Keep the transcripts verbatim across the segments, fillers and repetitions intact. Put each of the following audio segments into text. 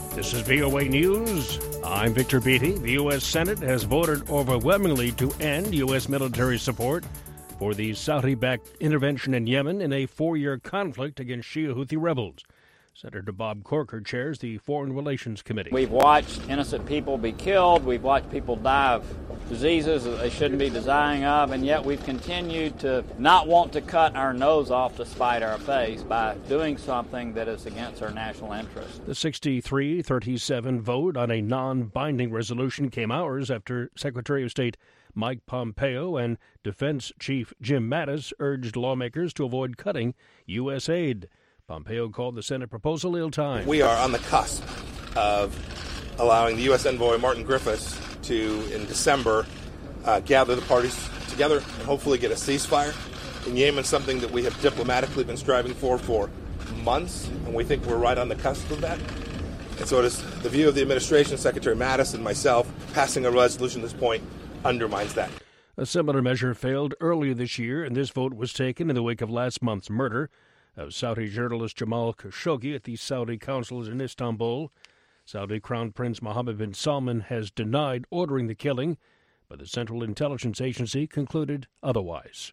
This is V O A News. I'm Victor Beatty. The U S. Senate has voted overwhelmingly to end U S military support for the Saudi-backed intervention in Yemen in a four-year conflict against Shia Houthi rebels. Senator Bob Corker chairs the Foreign Relations Committee. We've watched innocent people be killed. We've watched people die of diseases that they shouldn't be dying of, and yet we've continued to not want to cut our nose off to spite our face by doing something that is against our national interest. The sixty-three thirty-seven vote on a non-binding resolution came hours after Secretary of State Mike Pompeo and Defense Chief Jim Mattis urged lawmakers to avoid cutting U S aid. Pompeo called the Senate proposal ill-timed. We are on the cusp of allowing the U S envoy Martin Griffiths to, in December, uh, gather the parties together and hopefully get a ceasefire in Yemen, something that we have diplomatically been striving for for months, and we think we're right on the cusp of that. And so it is the view of the administration, Secretary Mattis and myself, passing a resolution at this point undermines that. A similar measure failed earlier this year, and this vote was taken in the wake of last month's murder of Saudi journalist Jamal Khashoggi at the Saudi consulate in Istanbul. Saudi Crown Prince Mohammed bin Salman has denied ordering the killing, but the Central Intelligence Agency concluded otherwise.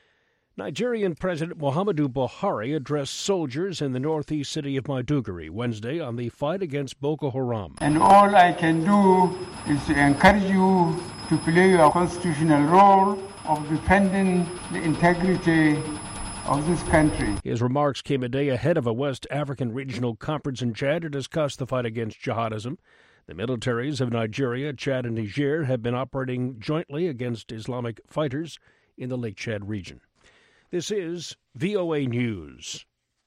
Nigerian President Muhammadu Buhari addressed soldiers in the northeast city of Maiduguri Wednesday on the fight against Boko Haram. And all I can do is to encourage you to play your constitutional role of defending the integrity of this country. His remarks came a day ahead of a West African regional conference in Chad to discuss the fight against jihadism. The militaries of Nigeria, Chad, and Niger have been operating jointly against Islamic fighters in the Lake Chad region. This is V O A News.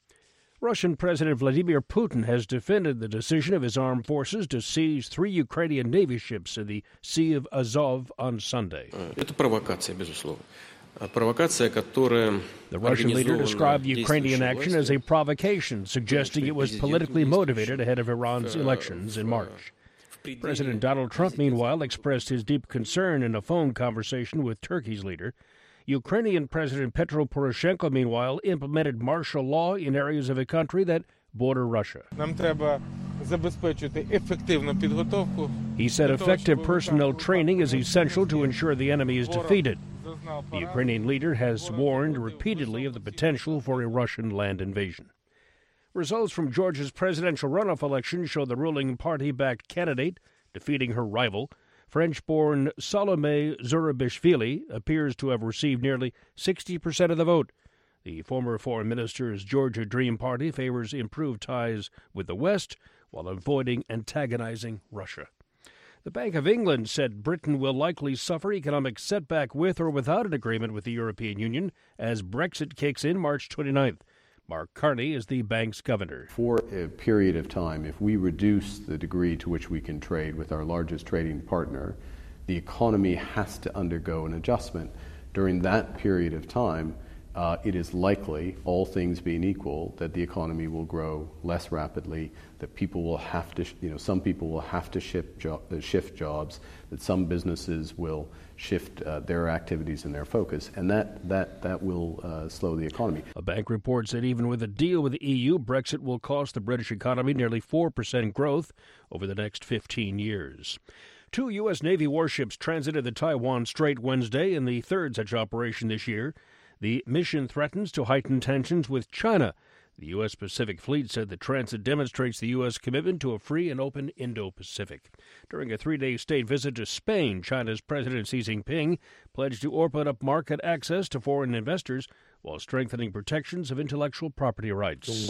Russian President Vladimir Putin has defended the decision of his armed forces to seize three Ukrainian Navy ships in the Sea of Azov on Sunday. Это провокация, безусловно. The Russian leader described the Ukrainian action as a provocation, suggesting it was politically motivated ahead of Iran's elections in March. President Donald Trump, meanwhile, expressed his deep concern in a phone conversation with Turkey's leader. Ukrainian President Petro Poroshenko, meanwhile, implemented martial law in areas of the country that border Russia. He said effective personnel training is essential to ensure the enemy is defeated. The Ukrainian leader has warned repeatedly of the potential for a Russian land invasion. Results from Georgia's presidential runoff election show the ruling party-backed candidate defeating her rival. French-born Salome Zurabishvili appears to have received nearly sixty percent of the vote. The former foreign minister's Georgia Dream Party favors improved ties with the West while avoiding antagonizing Russia. The Bank of England said Britain will likely suffer economic setback with or without an agreement with the European Union as Brexit kicks in March twenty-ninth. Mark Carney is the bank's governor. For a period of time, if we reduce the degree to which we can trade with our largest trading partner, the economy has to undergo an adjustment. During that period of time, uh, it is likely, all things being equal, that the economy will grow less rapidly, that people will have to, you know, some people will have to shift, jo- uh, shift jobs, that some businesses will shift uh, their activities and their focus, and that that that will uh, slow the economy. A bank reports that even with a deal with the E U, Brexit will cost the British economy nearly four percent growth over the next fifteen years. Two U S. Navy warships transited the Taiwan Strait Wednesday in the third such operation this year. The mission threatens to heighten tensions with China. The U S. Pacific Fleet said the transit demonstrates the U S. commitment to a free and open Indo-Pacific. During a three-day state visit to Spain, China's President Xi Jinping pledged to open up market access to foreign investors while strengthening protections of intellectual property rights. He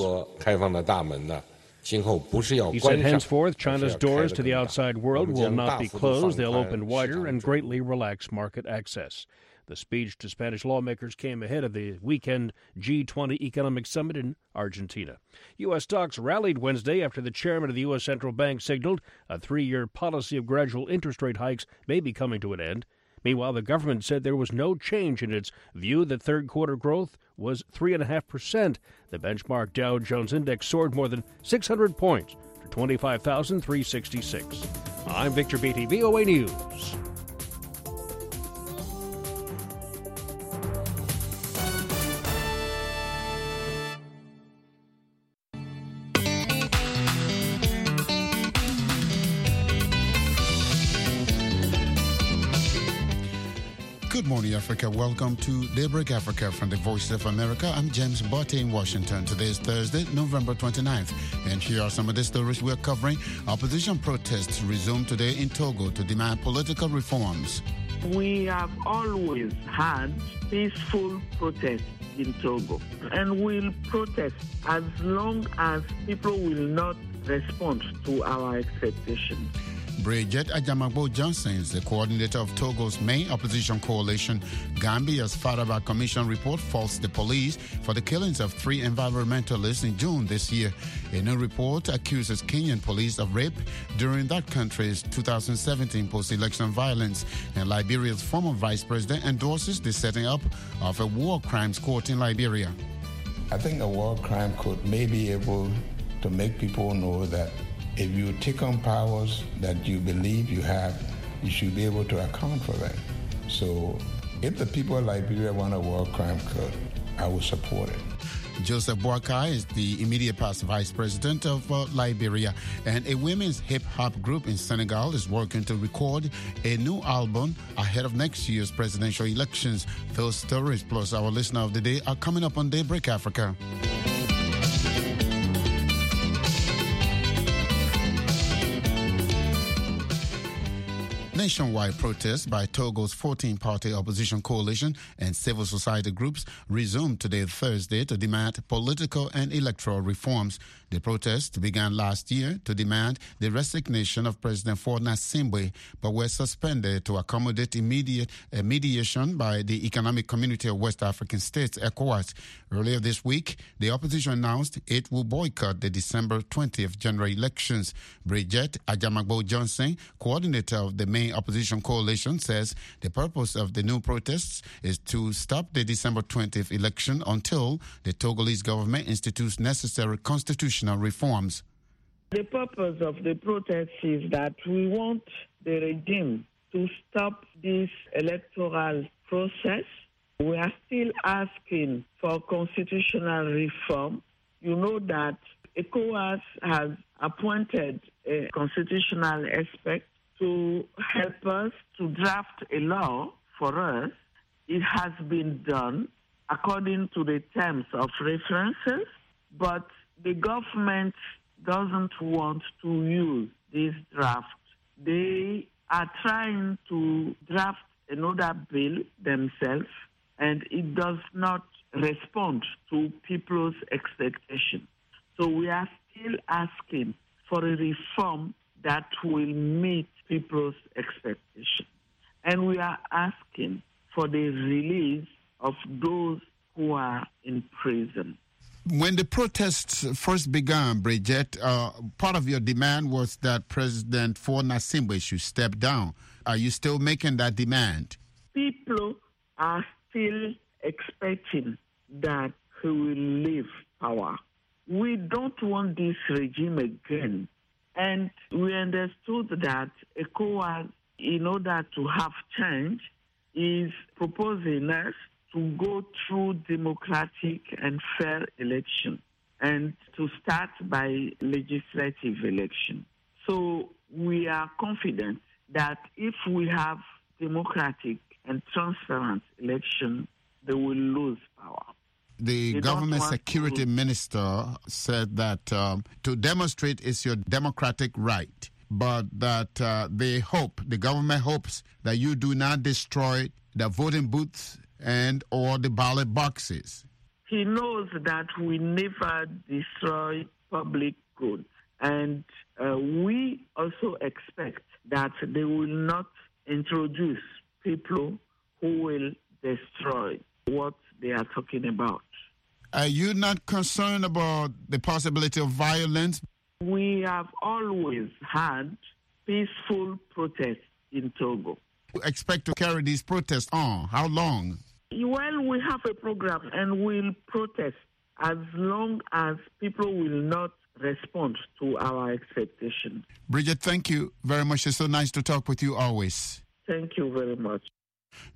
said henceforth China's doors to the outside world will not be closed. They'll open wider and greatly relax market access. The speech to Spanish lawmakers came ahead of the weekend G twenty Economic Summit in Argentina. U S stocks rallied Wednesday after the chairman of the U S. Central Bank signaled a three-year policy of gradual interest rate hikes may be coming to an end. Meanwhile, the government said there was no change in its view that third-quarter growth was three point five percent. The benchmark Dow Jones Index soared more than six hundred points to twenty-five thousand three hundred sixty-six. I'm Victor Beatty, V O A News. Good morning, Africa. Welcome to Daybreak Africa from the Voice of America. I'm James Botte in Washington. Today is Thursday, November twenty-ninth. And here are some of the stories we're covering. Opposition protests resume today in Togo to demand political reforms. We have always had peaceful protests in Togo, and we'll protest as long as people will not respond to our expectations. Bridget Ajamagbo Johnson is the coordinator of Togo's main opposition coalition. Gambia's Faraba Commission report faults the police for the killings of three environmentalists in June this year. A new report accuses Kenyan police of rape during that country's two thousand seventeen post-election violence. And Liberia's former vice president endorses the setting up of a war crimes court in Liberia. I think a war crime court may be able to make people know that if you take on powers that you believe you have, you should be able to account for them. So if the people of Liberia want a war crime court, I will support it. Joseph Boakai is the immediate past vice president of uh, Liberia, and a women's hip-hop group in Senegal is working to record a new album ahead of next year's presidential elections. Those stories plus our listener of the day are coming up on Daybreak Africa. Nationwide protests by Togo's fourteen-party opposition coalition and civil society groups resumed today, Thursday, to demand political and electoral reforms. The protests began last year to demand the resignation of President Faure Gnassingbe, but were suspended to accommodate immediate uh, mediation by the Economic Community of West African States, ECOWAS. Earlier this week, the opposition announced it will boycott the December twentieth general elections. Bridget Ajamagbo Johnson, coordinator of the main opposition coalition, says the purpose of the new protests is to stop the December twentieth election until the Togolese government institutes necessary constitutional reforms. The purpose of the protest is that we want the regime to stop this electoral process. We are still asking for constitutional reform. You know that ECOWAS has appointed a constitutional expert to help us to draft a law for us. It has been done according to the terms of references, but the government doesn't want to use this draft. They are trying to draft another bill themselves, and it does not respond to people's expectations. So we are still asking for a reform that will meet people's expectations. And we are asking for the release of those who are in prison. When the protests first began, Bridget, uh, part of your demand was that President Faure Gnassingbe should step down. Are you still making that demand? People are still expecting that he will leave power. We don't want this regime again. And we understood that ECOWAS, in order to have change, is proposing us to go through democratic and fair election and to start by legislative election. So we are confident that if we have democratic and transparent election, they will lose power. The they government security minister said that um, to demonstrate is your democratic right, but that uh, they hope, the government hopes that you do not destroy the voting booths and or the ballot boxes. He knows that we never destroy public goods, and uh, we also expect that they will not introduce people who will destroy what they are talking about. Are you not concerned about the possibility of violence? We have always had peaceful protests in Togo. You expect to carry these protests on? How long? Well, we have a program and we'll protest as long as people will not respond to our expectations. Bridget, thank you very much. It's so nice to talk with you always. Thank you very much.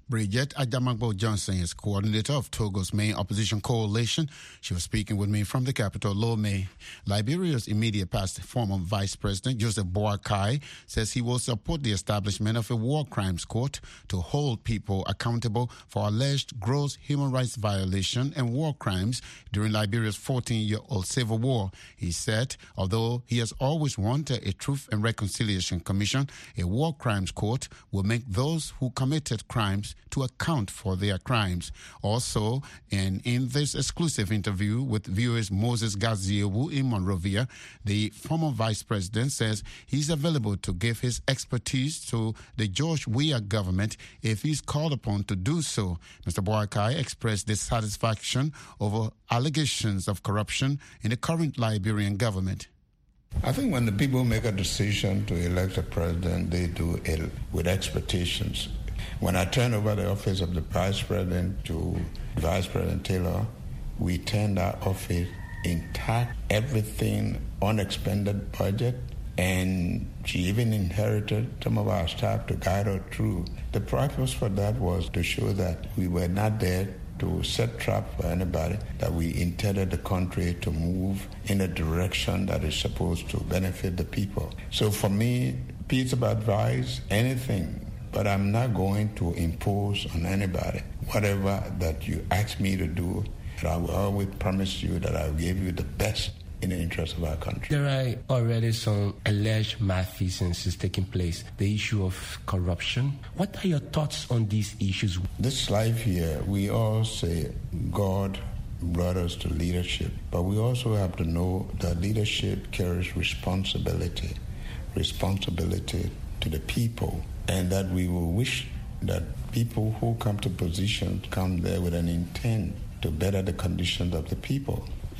Bridget Adamagbo Johnson is coordinator of Togo's main opposition coalition. She was speaking with me from the capital, Lomé. Liberia's immediate past former Vice President Joseph Boakai says he will support the establishment of a war crimes court to hold people accountable for alleged gross human rights violation and war crimes during Liberia's fourteen-year-old civil war. He said, although he has always wanted a Truth and Reconciliation Commission, a war crimes court will make those who committed crimes to account for their crimes. Also, and in this exclusive interview with V O A's Moses Gaziewu in Monrovia, the former vice president says he's available to give his expertise to the George Weah government if he's called upon to do so. Mister Boakai expressed dissatisfaction over allegations of corruption in the current Liberian government. I think when the people make a decision to elect a president, they do it with expectations. When I turn over the office of the vice president to Vice President Taylor, we turned our office intact, everything unexpended budget, and she even inherited some of our staff to guide her through. The purpose for that was to show that we were not there to set trap for anybody, that we intended the country to move in a direction that is supposed to benefit the people. So for me, piece of advice, anything, but I'm not going to impose on anybody. Whatever that you ask me to do, I will always promise you that I will give you the best in the interest of our country. There are already some alleged malfeasances taking place. The issue of corruption. What are your thoughts on these issues? This life here, we all say God brought us to leadership, but we also have to know that leadership carries responsibility, responsibility to the people, and that we will wish that people who come to positions come there with an intent to better the conditions of the people.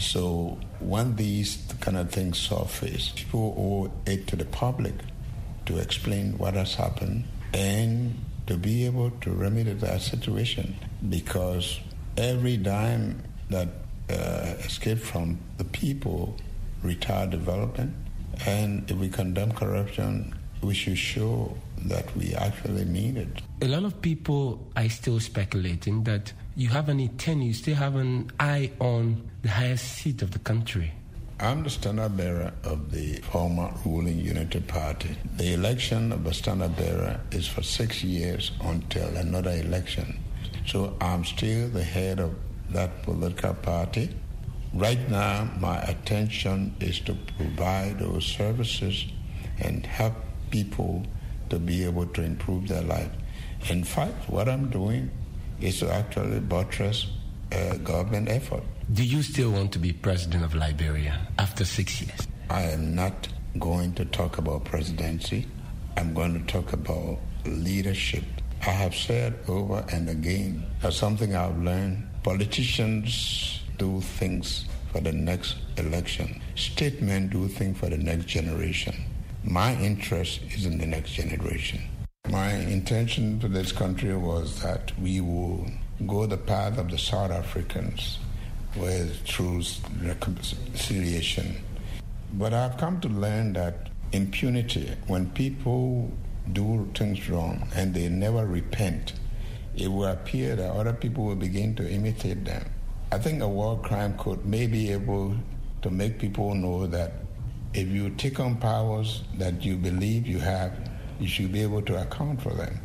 So when these kind of things surface, people owe it to the public to explain what has happened and to be able to remedy that situation, because every dime that uh, escaped from the people retard development, and if we condemn corruption, we should show that we actually mean it. A lot of people are still speculating that you have an intent, you still have an eye on the highest seat of the country. I'm the standard bearer of the former ruling Unity Party. The election of the standard bearer is for six years until another election. So I'm still the head of that political party. Right now, my attention is to provide those services and help people to be able to improve their life. In fact, what I'm doing is to actually buttress a government effort. Do you still want to be president of Liberia after six years? I am not going to talk about presidency. I'm going to talk about leadership. I have said over and again that something I've learned, politicians do things for the next election. Statesmen do things for the next generation. My interest is in the next generation. My intention to this country was that we will go the path of the South Africans with truth reconciliation. But I've come to learn that impunity, when people do things wrong and they never repent, it will appear that other people will begin to imitate them. I think a war crime court may be able to make people know that if you take on powers that you believe you have, you should be able to account for them.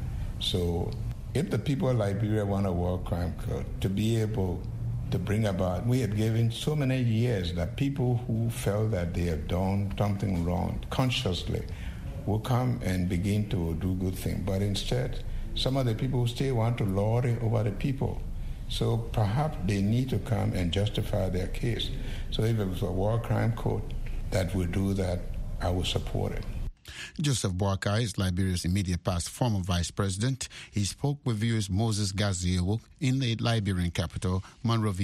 So if the people of Liberia want a war crime court to be able to bring about, we have given so many years that people who felt that they have done something wrong consciously will come and begin to do good things. But instead, some of the people still want to lord it over the people. So perhaps they need to come and justify their case. So if it was a war crime court that would do that, I would support it. Joseph Boakai is Liberia's immediate past former vice president. He spoke with V O A's Moses Gaziewu in the Liberian capital, Monrovia.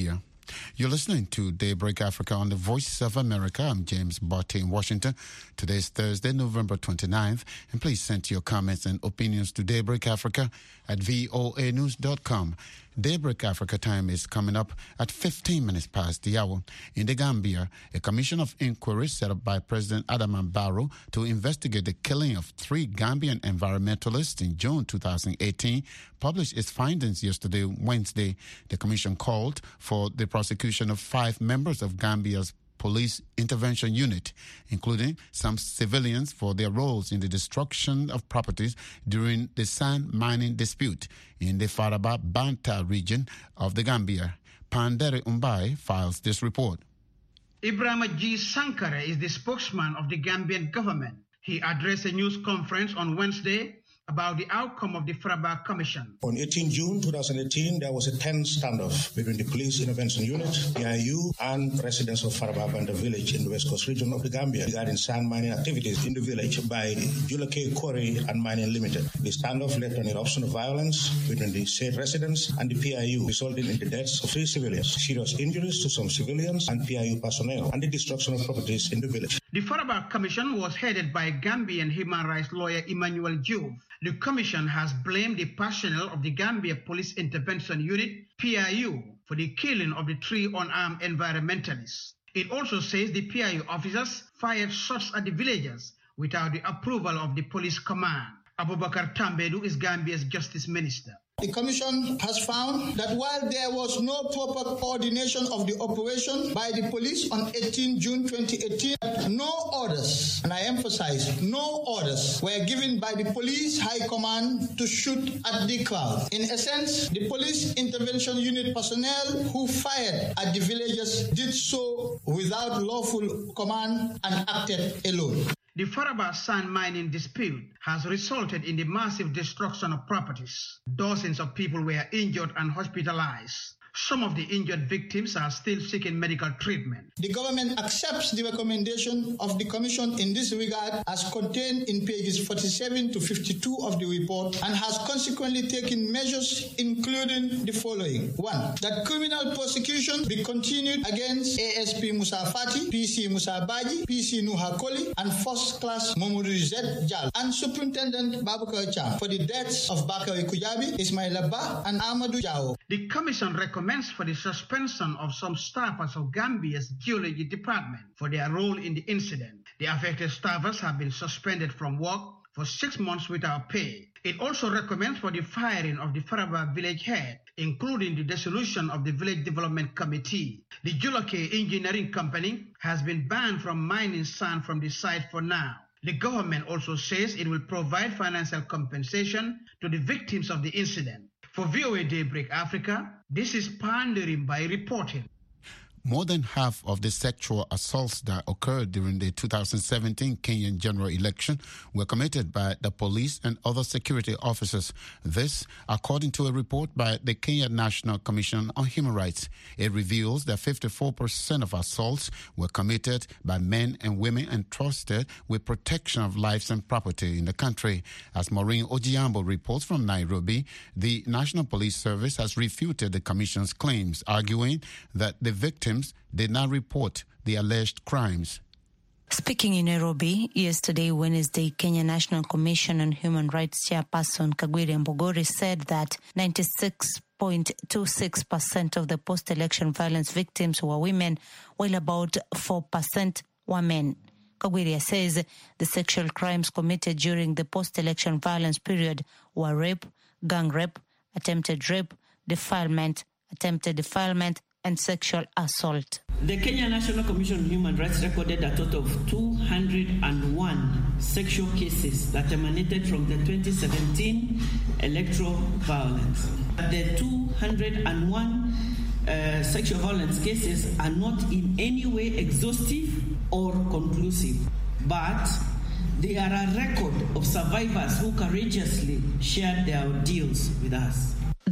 You're listening to Daybreak Africa on the Voice of America. I'm James Barty in Washington. Today is Thursday, November twenty-ninth. And please send your comments and opinions to Daybreak Africa at voa news dot com. Daybreak Africa time is coming up at fifteen minutes past the hour. In the Gambia, a commission of inquiry set up by President Adama Barrow to investigate the killing of three Gambian environmentalists in June two thousand eighteen published its findings yesterday, Wednesday. The commission called for the prosecution of five members of Gambia's Police Intervention Unit, including some civilians, for their roles in the destruction of properties during the sand mining dispute in the Faraba Banta region of the Gambia. Pandere Umbai files this report. Ibrahima G. Sankara is the spokesman of the Gambian government. He addressed a news conference on Wednesday about the outcome of the Faraba Commission. On eighteenth June twenty eighteen, there was a tense standoff between the Police Intervention Unit, P I U, and residents of Faraba Banda village in the West Coast region of the Gambia regarding sand mining activities in the village by Julake Quarry and Mining Limited. The standoff led to an eruption of violence between the said residents and the P I U, resulting in the deaths of three civilians, serious injuries to some civilians and P I U personnel, and the destruction of properties in the village. The Faraba Commission was headed by Gambian human rights lawyer Emmanuel Juve. The commission has blamed the personnel of the Gambia Police Intervention Unit, P I U, for the killing of the three unarmed environmentalists. It also says the P I U officers fired shots at the villagers without the approval of the police command. Abubakar Tambedu is Gambia's justice minister. The Commission has found that while there was no proper coordination of the operation by the police on eighteenth June twenty eighteen, no orders, and I emphasize, no orders were given by the police high command to shoot at the crowd. In essence, the Police Intervention Unit personnel who fired at the villagers did so without lawful command and acted alone. The Faraba sand mining dispute has resulted in the massive destruction of properties. Dozens of people were injured and hospitalized. Some of the injured victims are still seeking medical treatment. The government accepts the recommendation of the Commission in this regard as contained in pages forty-seven to fifty-two of the report and has consequently taken measures including the following. One, that criminal prosecution be continued against A S P Musa Fati, P C Musa Baji, P C Nuha Koli, and First Class Mamudu Z Jal, and Superintendent Babakar Cham for the deaths of Bakari Kujabi, Ismail Abba, and Amadou Jao. The Commission recommends for the suspension of some staffers of Gambia's Geology Department for their role in the incident. The affected staffers have been suspended from work for six months without pay. It also recommends for the firing of the Faraba village head, including the dissolution of the Village Development Committee. The Julake Engineering Company has been banned from mining sand from the site for now. The government also says it will provide financial compensation to the victims of the incident. For V O A Daybreak Africa, this is Pandering by reporting. More than half of the sexual assaults that occurred during the two thousand seventeen Kenyan general election were committed by the police and other security officers. This, according to a report by the Kenya National Commission on Human Rights. It reveals that fifty-four percent of assaults were committed by men and women entrusted with protection of lives and property in the country. As Maureen Ojiambo reports from Nairobi, the National Police Service has refuted the Commission's claims, arguing that the victims did not report the alleged crimes. Speaking in Nairobi yesterday, Wednesday, Kenya National Commission on Human Rights Chairperson Kagwiri Mbogori said that ninety-six point two six percent of the post-election violence victims were women, while about four percent were men. Kagwiri says the sexual crimes committed during the post-election violence period were rape, gang rape, attempted rape, defilement, attempted defilement, and sexual assault. The Kenya National Commission on Human Rights recorded a total of two hundred one sexual cases that emanated from the twenty seventeen electoral violence. The two hundred one uh, sexual violence cases are not in any way exhaustive or conclusive, but they are a record of survivors who courageously shared their ordeals with us.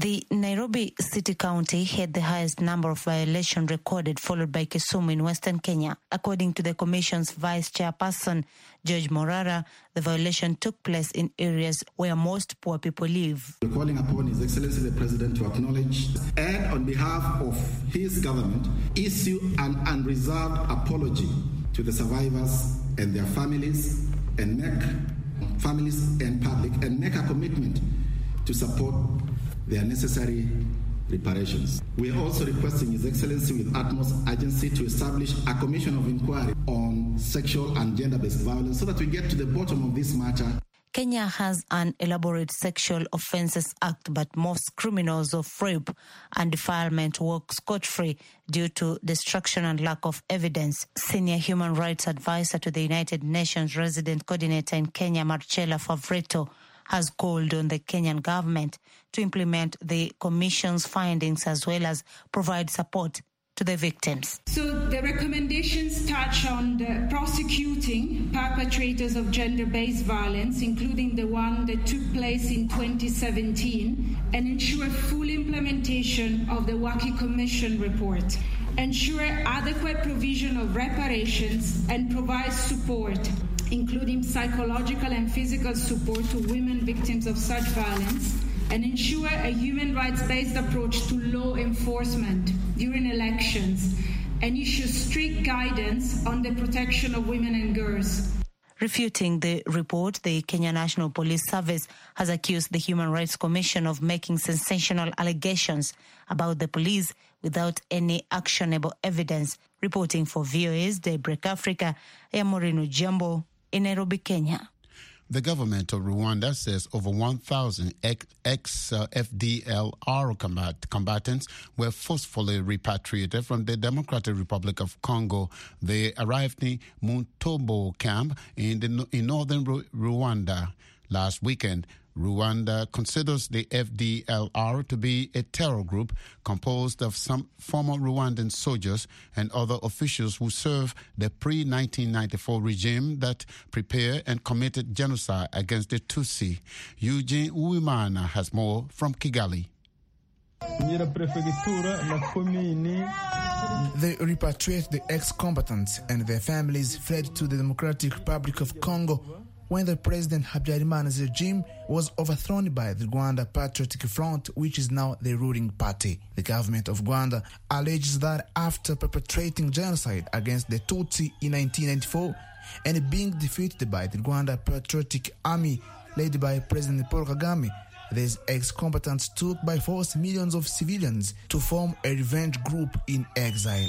The Nairobi City County had the highest number of violations recorded, followed by Kisumu in Western Kenya. According to the Commission's Vice Chairperson, George Morara, the violation took place in areas where most poor people live. We're calling upon His Excellency the President to acknowledge and, on behalf of his government, issue an unreserved apology to the survivors and their families, and make families and public, and make a commitment to support their necessary reparations. We are also requesting His Excellency with utmost urgency to establish a commission of inquiry on sexual and gender-based violence so that we get to the bottom of this matter. Kenya has an elaborate Sexual Offences Act, but most criminals of rape and defilement walk scot-free due to destruction and lack of evidence. Senior human rights advisor to the United Nations resident coordinator in Kenya, Marcella Favretto, has called on the Kenyan government to implement the Commission's findings as well as provide support to the victims. So the recommendations touch on the prosecuting perpetrators of gender-based violence, including the one that took place in twenty seventeen, and ensure full implementation of the Waki Commission report, ensure adequate provision of reparations, and provide support, including psychological and physical support to women victims of such violence, and ensure a human rights-based approach to law enforcement during elections, and issue strict guidance on the protection of women and girls. Refuting the report, the Kenya National Police Service has accused the Human Rights Commission of making sensational allegations about the police without any actionable evidence. Reporting for V O A's Daybreak Africa, I am Moreno Jumbo in Nairobi, Kenya. The government of Rwanda says over one thousand ex-F D L R combat, combatants were forcefully repatriated from the Democratic Republic of Congo. They arrived in Muntobo camp in, the, in northern Rwanda last weekend. Rwanda considers the F D L R to be a terror group composed of some former Rwandan soldiers and other officials who served the pre nineteen ninety-four regime that prepared and committed genocide against the Tutsi. Eugene Uwimana has more from Kigali. They repatriate the ex-combatants and their families fled to the Democratic Republic of Congo when the President Habyarimana's regime was overthrown by the Rwanda Patriotic Front, which is now the ruling party. The government of Rwanda alleges that after perpetrating genocide against the Tutsi in nineteen ninety-four and being defeated by the Rwanda Patriotic Army led by President Paul Kagame, these ex-combatants took by force millions of civilians to form a revenge group in exile.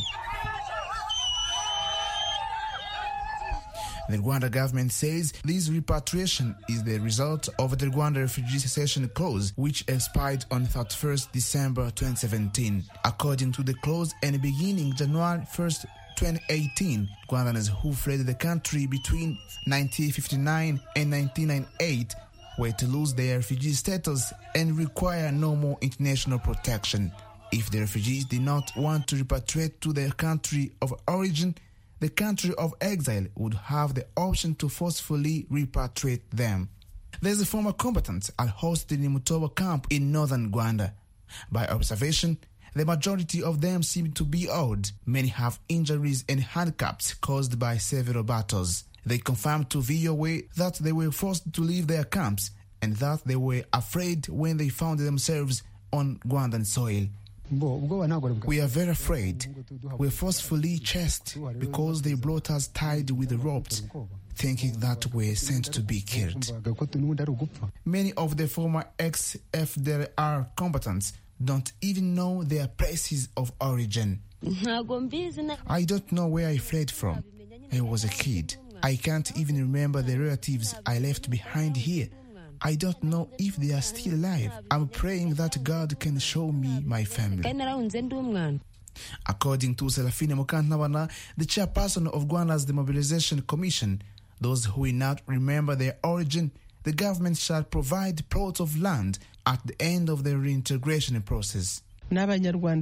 The Rwanda government says this repatriation is the result of the Rwanda Refugee Cessation Clause, which expired on thirty-first December twenty seventeen. According to the clause, and beginning January first, twenty eighteen, Rwandans who fled the country between nineteen fifty-nine and nineteen ninety-eight were to lose their refugee status and require no more international protection. If the refugees did not want to repatriate to their country of origin, the country of exile would have the option to forcefully repatriate them. There's a former combatant are hosted in Mutobo camp in northern Rwanda. By observation, the majority of them seem to be old. Many have injuries and handicaps caused by several battles. They confirmed to V O A that they were forced to leave their camps and that they were afraid when they found themselves on Rwandan soil. We are very afraid. We were forcefully chased because they brought us tied with ropes, thinking that we were sent to be killed. Many of the former ex-F D L R combatants don't even know their places of origin. I don't know where I fled from. I was a kid. I can't even remember the relatives I left behind here. I don't know if they are still alive. I'm praying that God can show me my family. According to Serafine Mukantabana, the chairperson of Rwanda's Demobilization Commission, those who will not remember their origin, the government shall provide plots of land at the end of the reintegration process. These are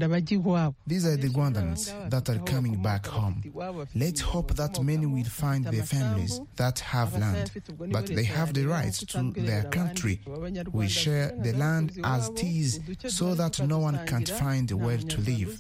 the Rwandans that are coming back home. Let's hope that many will find their families that have land, but they have the rights to their country. We share the land as it is so that no one can't find where to live.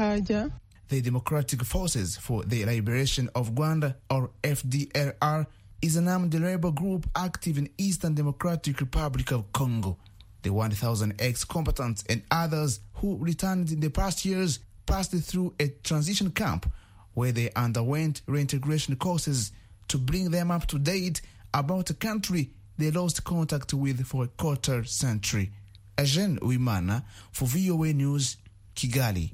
The Democratic Forces for the Liberation of Rwanda, or F D L R, is an armed rebel group active in Eastern Democratic Republic of Congo. The one thousand ex-combatants and others who returned in the past years passed through a transition camp where they underwent reintegration courses to bring them up to date about a country they lost contact with for a quarter century. Eugene Wimana for V O A News, Kigali.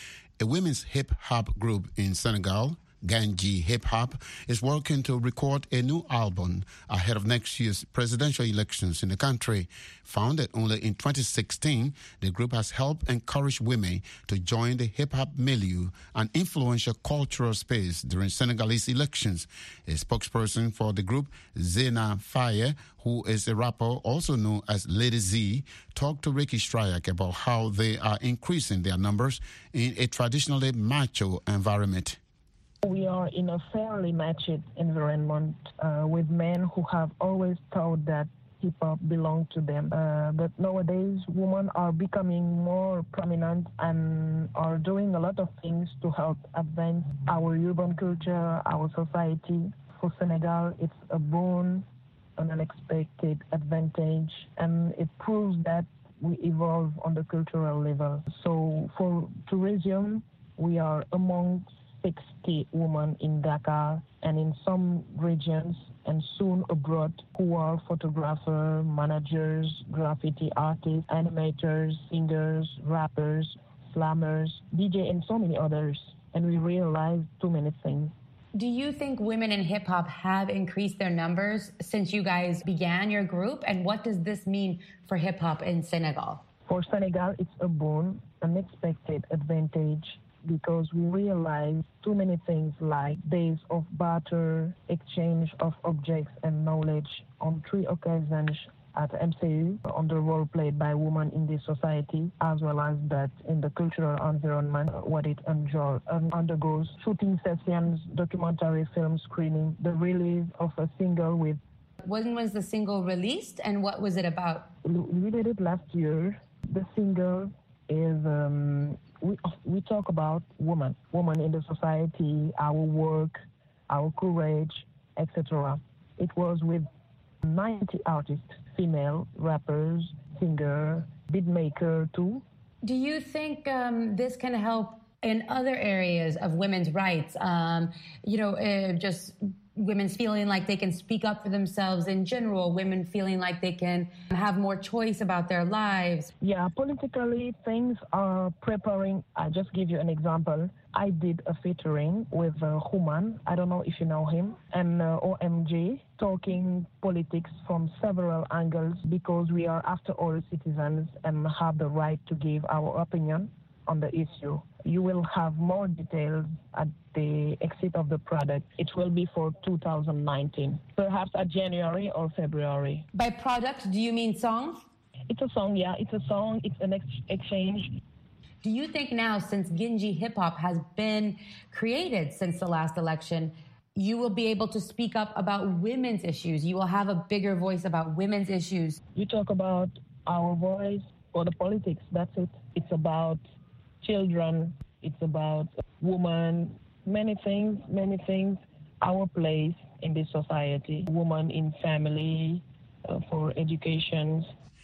A women's hip-hop group in Senegal, Ganji Hip Hop, is working to record a new album ahead of next year's presidential elections in the country. Founded only in twenty sixteen, the group has helped encourage women to join the hip-hop milieu, an influential cultural space during Senegalese elections. A spokesperson for the group, Zena Faye, who is a rapper also known as Lady Z, talked to Ricky Stryak about how they are increasing their numbers in a traditionally macho environment. We are in a fairly macho environment uh, with men who have always thought that hip-hop belonged to them. Uh, but nowadays, women are becoming more prominent and are doing a lot of things to help advance our urban culture, our society. For Senegal, it's a boon, an unexpected advantage, and it proves that we evolve on the cultural level. So for tourism, we are among sixty women in Dakar and in some regions and soon abroad who are photographers, managers, graffiti artists, animators, singers, rappers, slammers, D J, and so many others. And we realized too many things. Do you think women in hip-hop have increased their numbers since you guys began your group? And what does this mean for hip-hop in Senegal? For Senegal, it's a boon, an unexpected advantage, because we realize too many things like days of barter, exchange of objects and knowledge on three occasions at M C U, on the role played by women in this society, as well as that in the cultural environment, what it enjoy, um, undergoes, shooting sessions, documentary film screening, the release of a single with... When was the single released and what was it about? We did it last year. The single is... Um, We, we talk about women, women in the society, our work, our courage, et cetera. It was with ninety artists, female rappers, singer, beat maker too. Do you think um, this can help in other areas of women's rights? Um, you know, uh, just women feeling like they can speak up for themselves in general, women feeling like they can have more choice about their lives. Yeah, politically, things are preparing. I just give you an example. I did a featuring with uh, Human, I don't know if you know him, and uh, O M G, talking politics from several angles because we are, after all, citizens and have the right to give our opinion on the issue. You will have more details at the exit of the product. It will be for two thousand nineteen, perhaps at January or February. By product, do you mean songs? It's a song, yeah. It's a song. It's an ex- exchange. Do you think now, since Ganji Hip Hop has been created since the last election, you will be able to speak up about women's issues? You will have a bigger voice about women's issues? You talk about our voice or the politics, that's it. It's about children, it's about women, many things, many things, our place in this society, women in family, uh, for education.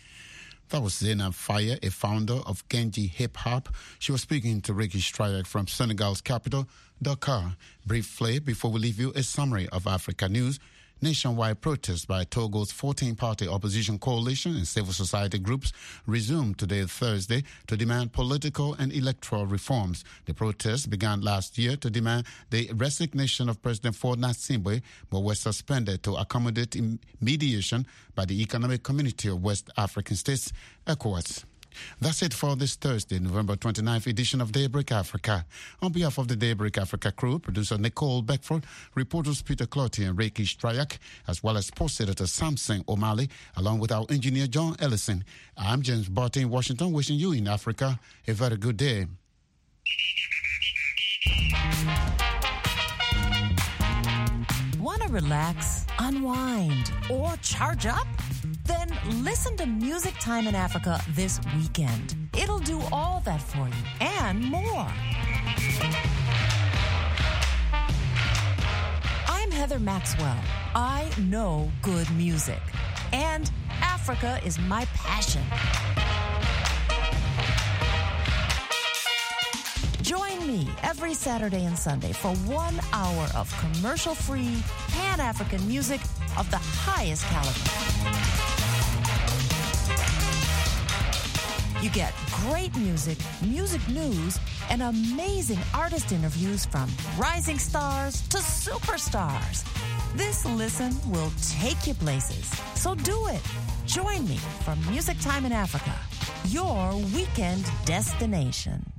That was Zainab Faye, a founder of Ganji Hip Hop. She was speaking to Ricky Stryak from Senegal's capital, Dakar. Briefly, before we leave you, a summary of Africa news. Nationwide protests by Togo's fourteen-party opposition coalition and civil society groups resumed today, Thursday, to demand political and electoral reforms. The protests began last year to demand the resignation of President Faure Gnassingbé, but were suspended to accommodate mediation by the Economic Community of West African States, ECOWAS. That's it for this Thursday, November twenty-ninth edition of Daybreak Africa. On behalf of the Daybreak Africa crew, producer Nicole Beckford, reporters Peter Cloutier and Reiki Strayak, as well as post editor Samson O'Malley, along with our engineer John Ellison. I'm James Barty in Washington, wishing you in Africa a very good day. Want to relax, unwind, or charge up? Then listen to Music Time in Africa this weekend. It'll do all that for you and more. I'm Heather Maxwell. I know good music. And Africa is my passion. Join me every Saturday and Sunday for one hour of commercial-free, Pan-African music of the highest caliber. You get great music, music news, and amazing artist interviews from rising stars to superstars. This listen will take you places. So do it. Join me for Music Time in Africa, your weekend destination.